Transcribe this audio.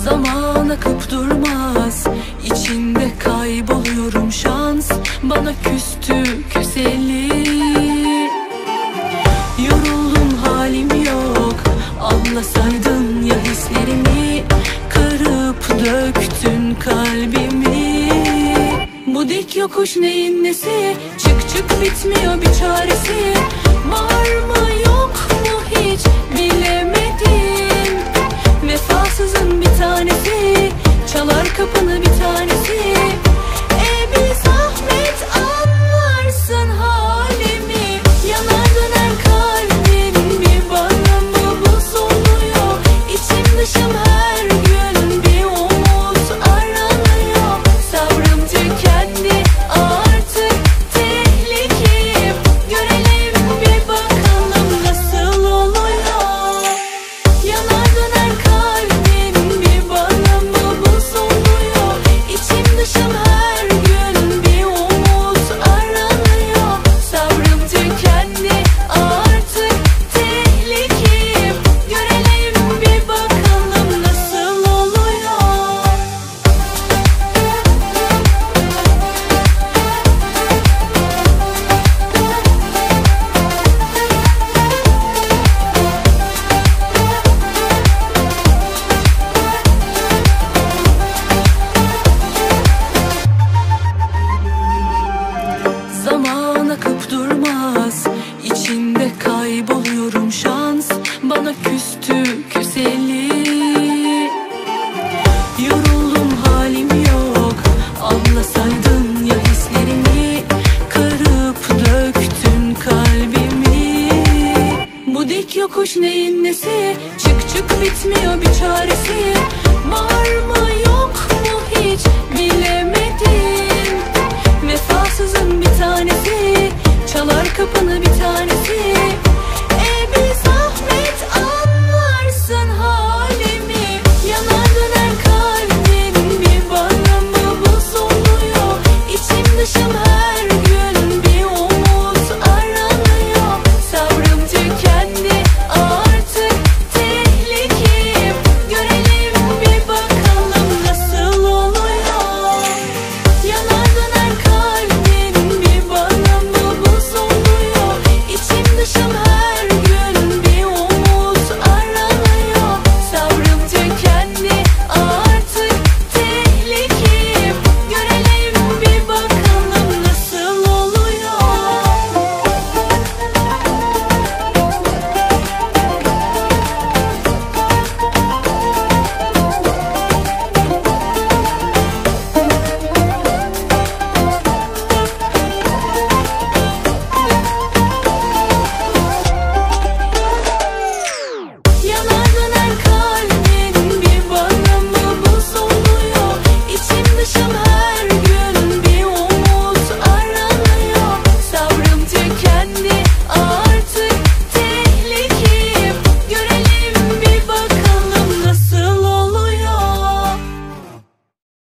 Zaman akıp durmaz, içinde kayboluyorum. Şans bana küstü küseli. Yoruldum, halim yok, anlasaydın ya hislerimi. Kırıp döktün kalbimi. Bu dik yokuş neyin nesi? Çık çık bitmiyor bir çaresi. Var mı yok mu hiç bilemedim. Vefasızın bir tanesi, çalar kapını bir tanesi. Bir zahmet anlarsın halimi. Yanar döner kalbim, bir bana mı bu soluyor? İçim dışım her gün bir umut aranıyor. Sabrım tükendi artık, tehlikeyim. Görelim bir bakalım nasıl oluyor. Yanar döner kalbim, bir bana mı bu soluyor? İçim dışım her gün bir umut aranıyor. Sabrım tükendi artık, tehlikeyim. Görelim bir bakalım nasıl oluyor. Zaman akıp durmaz, içinde kayboluyorum. Şans bana küstü küseli. Yoruldum, halim yok, anlasaydın ya hislerimi. Kırıp döktün kalbimi. Bu dik yokuş neyin nesi? Çık çık bitmiyor bir çaresi.